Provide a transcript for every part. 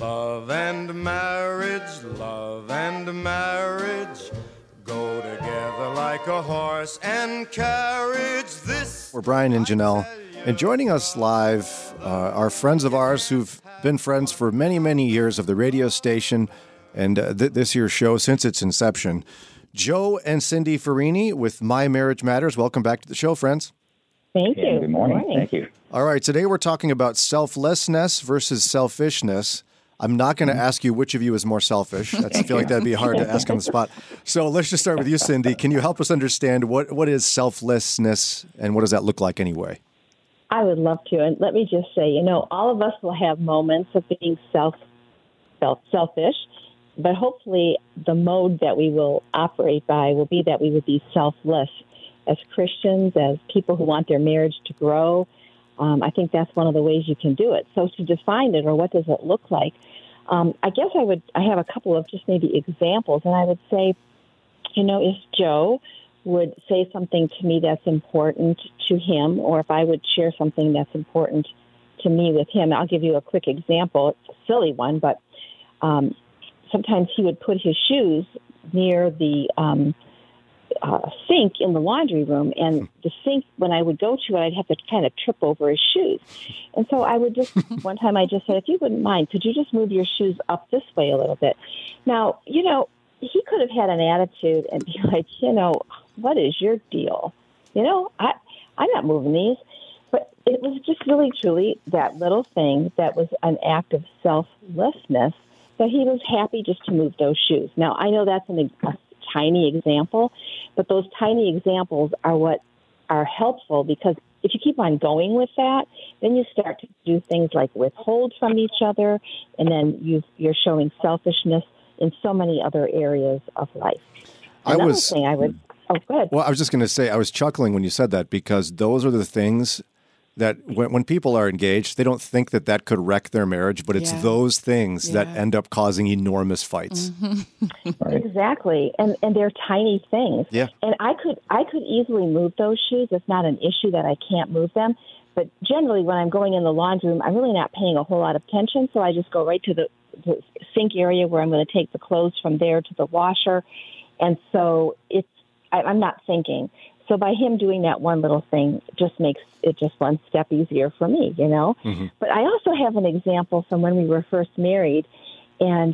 Love and marriage go together like a horse and carriage. We're Brian and Janelle, and joining us live are friends of ours who've been friends for many, many years of the radio station and this year's show since its inception. Joe and Cindy Farini with My Marriage Matters. Welcome back to the show, friends. Thank you. Good morning. Thank you. All right, today we're talking about selflessness versus selfishness. I'm not going to ask you which of you is more selfish. I feel like that'd be hard to ask on the spot. So let's just start with you, Cindy. Can you help us understand what is selflessness and what does that look like anyway? I would love to. And let me just say, all of us will have moments of being selfish, but hopefully the mode that we will operate by will be that we would be selfless as Christians, as people who want their marriage to grow. I think that's one of the ways you can do it. So to define it, or what does it look like? I guess I have a couple of just maybe examples, and I would say, if Joe would say something to me that's important to him, or if I would share something that's important to me with him, I'll give you a quick example. It's a silly one, but sometimes he would put his shoes near the sink in the laundry room, and the sink, when I would go to it, I'd have to kind of trip over his shoes. And so I would just, one time I just said, if you wouldn't mind, could you just move your shoes up this way a little bit? Now, he could have had an attitude and be like, what is your deal? I'm not moving these. But it was just really, truly that little thing that was an act of selflessness, that he was happy just to move those shoes. Now, I know that's a tiny example, but those tiny examples are what are helpful, because if you keep on going with that, then you start to do things like withhold from each other, and then you're showing selfishness in so many other areas of life. Go ahead. Well, I was just going to say, I was chuckling when you said that, because those are the things that when people are engaged, they don't think that could wreck their marriage, but it's those things that end up causing enormous fights. Mm-hmm. Exactly. And they're tiny things. Yeah. And I could easily move those shoes. It's not an issue that I can't move them. But generally, when I'm going in the laundry room, I'm really not paying a whole lot of attention. So I just go right to the sink area where I'm going to take the clothes from there to the washer. And so I'm not thinking. So by him doing that one little thing just makes it just one step easier for me, Mm-hmm. But I also have an example from when we were first married, and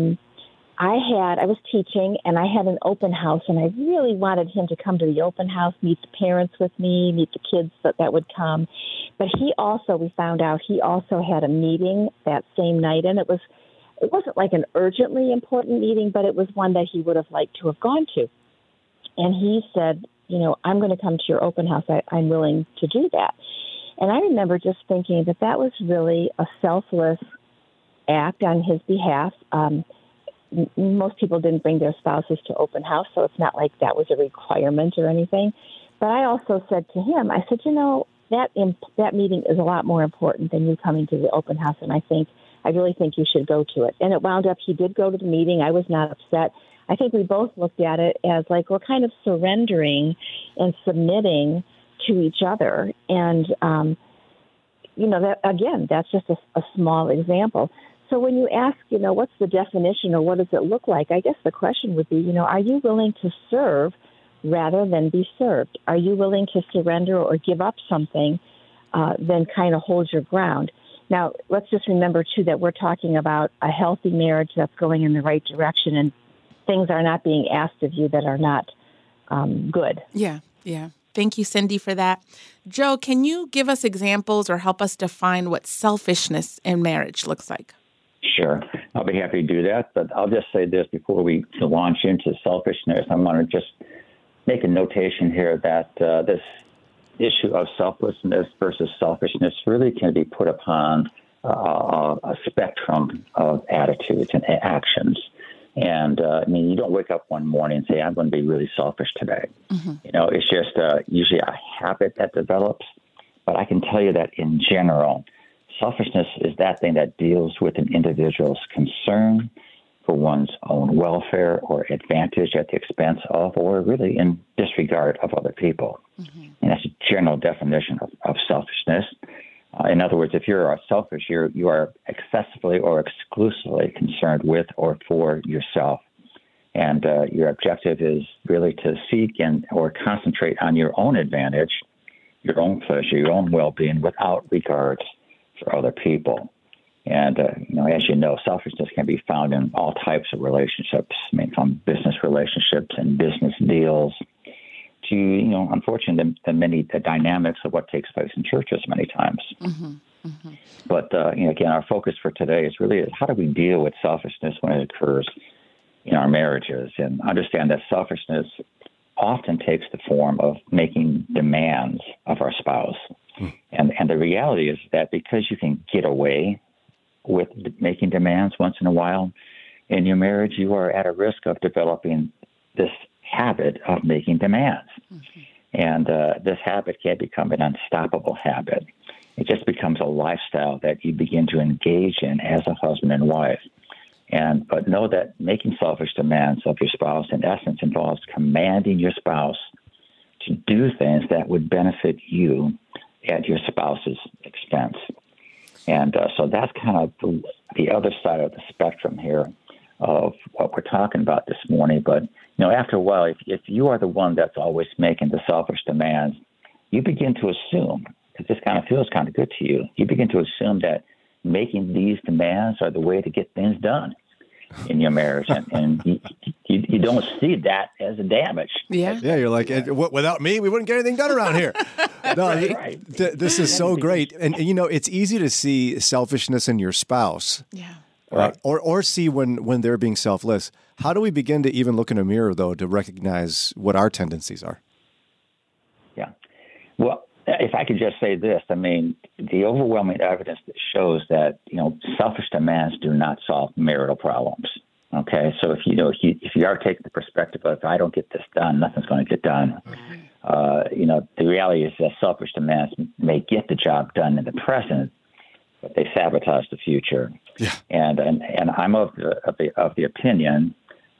I was teaching, and I had an open house, and I really wanted him to come to the open house, meet the parents with me, meet the kids that would come. But we found out he also had a meeting that same night, and it wasn't like an urgently important meeting, but it was one that he would have liked to have gone to. And he said, I'm going to come to your open house. I'm willing to do that. And I remember just thinking that was really a selfless act on his behalf. Most people didn't bring their spouses to open house, so it's not like that was a requirement or anything. But I also said to him, I said, that meeting is a lot more important than you coming to the open house, and I really think you should go to it. And it wound up, he did go to the meeting. I was not upset. I think we both looked at it as like we're kind of surrendering and submitting to each other. And, that's just a small example. So when you ask, what's the definition or what does it look like, I guess the question would be, are you willing to serve rather than be served? Are you willing to surrender or give up something, then kind of hold your ground? Now, let's just remember, too, that we're talking about a healthy marriage that's going in the right direction, and things are not being asked of you that are not good. Yeah. Thank you, Cindy, for that. Joe, can you give us examples or help us define what selfishness in marriage looks like? Sure. I'll be happy to do that, but I'll just say this before we launch into selfishness. I want to just make a notation here that this issue of selflessness versus selfishness really can be put upon a spectrum of attitudes and actions. And, you don't wake up one morning and say, I'm going to be really selfish today. Mm-hmm. It's just usually a habit that develops. But I can tell you that in general, selfishness is that thing that deals with an individual's concern for one's own welfare or advantage at the expense of, or really in disregard of other people. Mm-hmm. And that's a general definition of selfishness. In other words, if you're selfish, you are excessively or exclusively concerned with or for yourself. And your objective is really to seek or concentrate on your own advantage, your own pleasure, your own well-being without regard for other people. And, as you know, selfishness can be found in all types of relationships. I mean, from business relationships and business deals to, unfortunately, the dynamics of what takes place in churches many times. Mm-hmm. Mm-hmm. But, again, our focus for today is really how do we deal with selfishness when it occurs in our marriages, and understand that selfishness often takes the form of making demands of our spouse. Mm. And the reality is that because you can get away with making demands once in a while in your marriage, you are at a risk of developing this habit of making demands. Mm-hmm. And this habit can become an unstoppable habit. It just becomes a lifestyle that you begin to engage in as a husband and wife. But know that making selfish demands of your spouse, in essence, involves commanding your spouse to do things that would benefit you at your spouse's expense. And so that's kind of the other side of the spectrum here of what we're talking about this morning. But, after a while, if you are the one that's always making the selfish demands, you begin to assume, because this kind of feels kind of good to you, you begin to assume that making these demands are the way to get things done in your marriage, and you don't see that as a damage. Yeah, you're like, without me, we wouldn't get anything done around here. No, right. This is so great, and it's easy to see selfishness in your spouse. Yeah. Right. Or see when they're being selfless. How do we begin to even look in a mirror, though, to recognize what our tendencies are? Yeah. Well, if I could just say this, I mean, the overwhelming evidence that shows that, selfish demands do not solve marital problems. Okay. So if you are taking the perspective of, if I don't get this done, nothing's going to get done. Mm-hmm. The reality is that selfish demands may get the job done in the present, but they sabotage the future. Yeah. And I'm of the opinion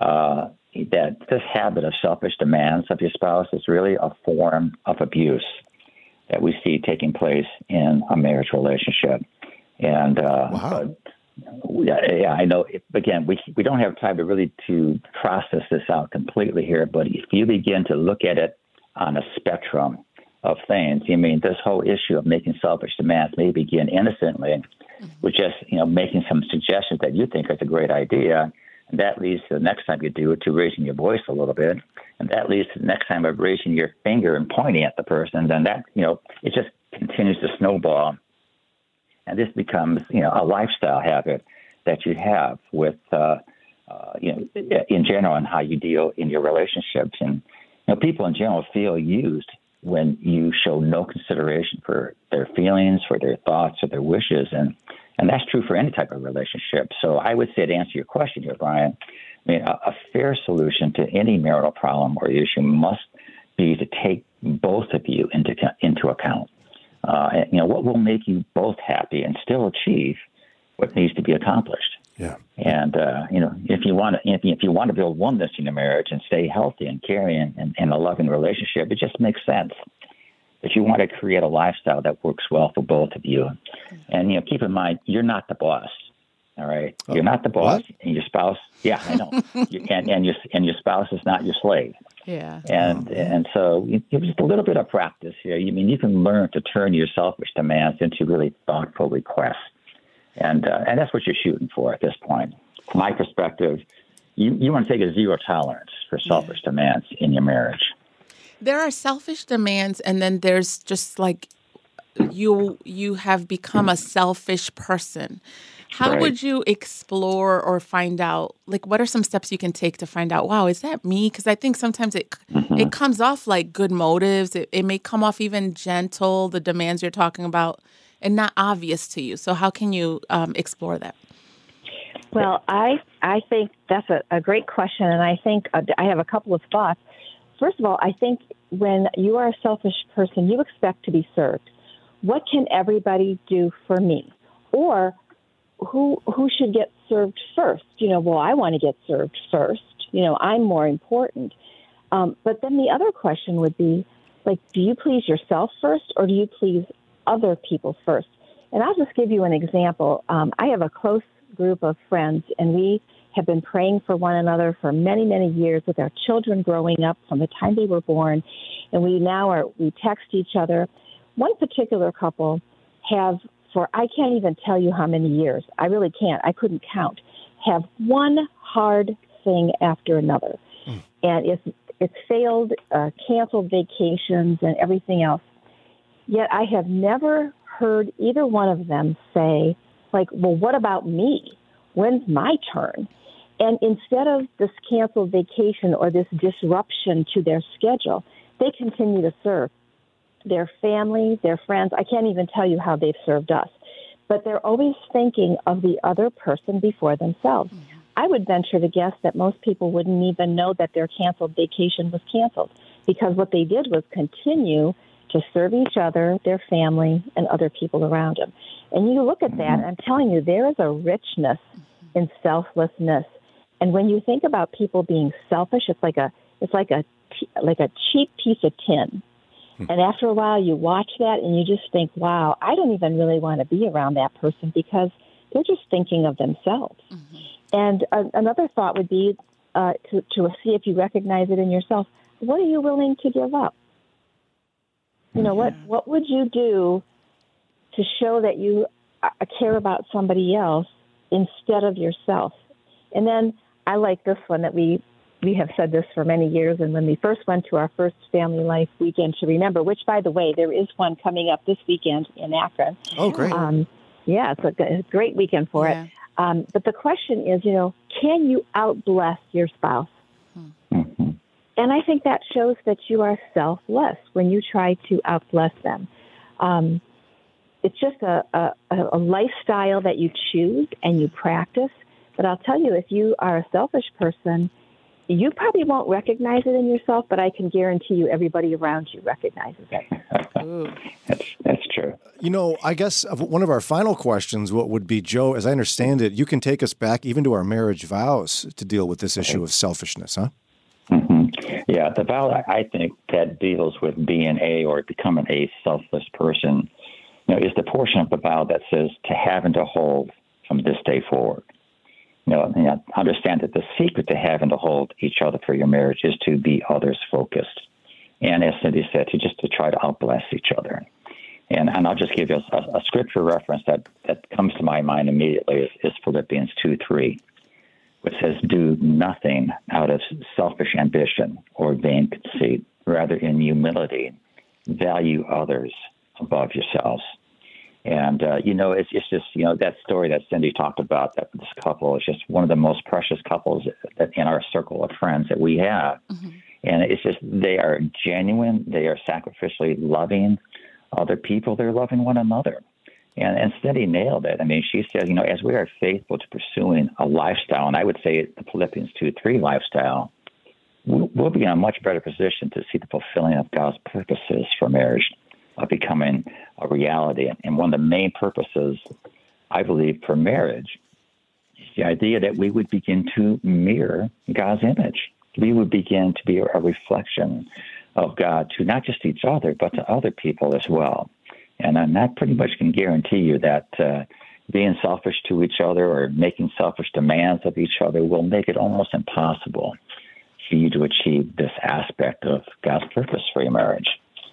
that this habit of selfish demands of your spouse is really a form of abuse that we see taking place in a marriage relationship. And wow. Yeah, I know. Again, we don't have time to process this out completely here, but if you begin to look at it on a spectrum of things, this whole issue of making selfish demands may begin innocently with just, making some suggestions that you think is a great idea. And that leads to the next time you do it to raising your voice a little bit. And that leads to the next time of raising your finger and pointing at the person. Then that, it just continues to snowball. And this becomes, a lifestyle habit that you have with, in general, and how you deal in your relationships. And, people in general feel used when you show no consideration for their feelings, for their thoughts, or their wishes. And that's true for any type of relationship. So I would say, to answer your question here, Brian, a fair solution to any marital problem or issue must be to take both of you into account. What will make you both happy and still achieve what needs to be accomplished. Yeah. And if you want to build oneness in a marriage and stay healthy and caring and a loving relationship, it just makes sense that you want to create a lifestyle that works well for both of you. And keep in mind, you're not the boss. All right, you're not the boss, what? And your spouse. Yeah, I know. and your spouse is not your slave. Yeah. And so just a little bit of practice here. You can learn to turn your selfish demands into really thoughtful requests. And that's what you're shooting for at this point. From my perspective, you want to take a zero tolerance for selfish demands in your marriage. There are selfish demands, and then there's just like you have become a selfish person. How would you explore or find out, like, what are some steps you can take to find out, wow, is that me? Because I think sometimes it comes off like good motives. It may come off even gentle, the demands you're talking about, and not obvious to you. So how can you explore that? Well, I think that's a great question, and I think I have a couple of thoughts. First of all, I think when you are a selfish person, you expect to be served. What can everybody do for me? Or who should get served first? Well, I want to get served first. I'm more important. But then the other question would be, like, do you please yourself first, or do you please other people first? And I'll just give you an example. I have a close group of friends, and we have been praying for one another for many, many years with our children growing up from the time they were born. And we text each other. One particular couple have, for I can't even tell you how many years, I really can't, I couldn't count, have one hard thing after another. And it's failed, canceled vacations and everything else. Yet I have never heard either one of them say, like, well, what about me? When's my turn? And instead of this canceled vacation or this disruption to their schedule, they continue to serve their family, their friends. I can't even tell you how they've served us. But they're always thinking of the other person before themselves. Mm-hmm. I would venture to guess that most people wouldn't even know that their canceled vacation was canceled, because what they did was continue to serve each other, their family, and other people around them. And you look at that, and I'm telling you, there is a richness in selflessness. And when you think about people being selfish, it's like a cheap piece of tin. And after a while, you watch that and you just think, wow, I don't even really want to be around that person because they're just thinking of themselves. Mm-hmm. And another thought would be to see if you recognize it in yourself. What are you willing to give up? You know, what would you do to show that you care about somebody else instead of yourself? And then I like this one that we have said this for many years, and when we first went to our first Family Life Weekend to Remember, which, by the way, there is one coming up this weekend in Akron. Oh, great. It's a great weekend for it. But the question is, you know, can you outbless your spouse? Mm-hmm. And I think that shows that you are selfless when you try to outbless them. It's just a lifestyle that you choose and you practice. But I'll tell you, if you are a selfish person, you probably won't recognize it in yourself, but I can guarantee you everybody around you recognizes it. That's true. You know, I guess one of our final questions would be, Joe, as I understand it, you can take us back even to our marriage vows to deal with this issue of selfishness, huh? Mm-hmm. Yeah, the vow, I think, that deals with being or becoming a selfless person, you know, is the portion of the vow that says to have and to hold from this day forward. You know, understand that the secret to having to hold each other for your marriage is to be others focused. And as Cindy said, to try to outbless each other. And I'll just give you a scripture reference that comes to my mind immediately is Philippians 2:3, which says, do nothing out of selfish ambition or vain conceit. Rather, in humility, value others above yourselves. And, it's just, that story that Cindy talked about, that this couple is just one of the most precious couples that in our circle of friends that we have. Mm-hmm. And it's just, they are genuine. They are sacrificially loving other people. They're loving one another. And Cindy nailed it. I mean, she said, as we are faithful to pursuing a lifestyle, and I would say the Philippians 2:3 lifestyle, we'll be in a much better position to see the fulfilling of God's purposes for marriage becoming a reality. And one of the main purposes, I believe, for marriage is the idea that we would begin to mirror God's image. We would begin to be a reflection of God to not just each other, but to other people as well. And that pretty much can guarantee you that being selfish to each other or making selfish demands of each other will make it almost impossible for you to achieve this aspect of God's purpose for your marriage.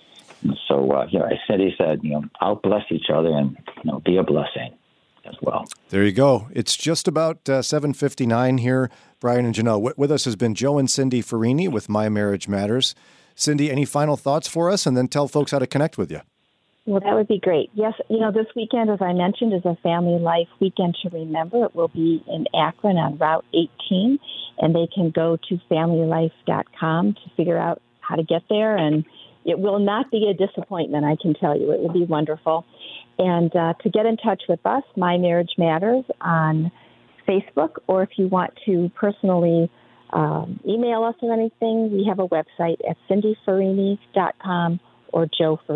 So, as Cindy said, outbless each other and, be a blessing as well. There you go. It's just about 7:59 here. Brian and Janelle, with us has been Joe and Cindy Farini with My Marriage Matters. Cindy, any final thoughts for us? And then tell folks how to connect with you. Well, that would be great. Yes, this weekend, as I mentioned, is a Family Life Weekend to Remember. It will be in Akron on Route 18, and they can go to familylife.com to figure out how to get there, and it will not be a disappointment, I can tell you. It will be wonderful. And to get in touch with us, My Marriage Matters on Facebook, or if you want to personally email us or anything, we have a website at cindyfarini.com or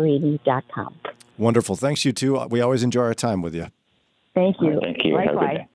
joefarini.com. Wonderful. Thanks, you two. We always enjoy our time with you. Thank you. Thank you. Likewise.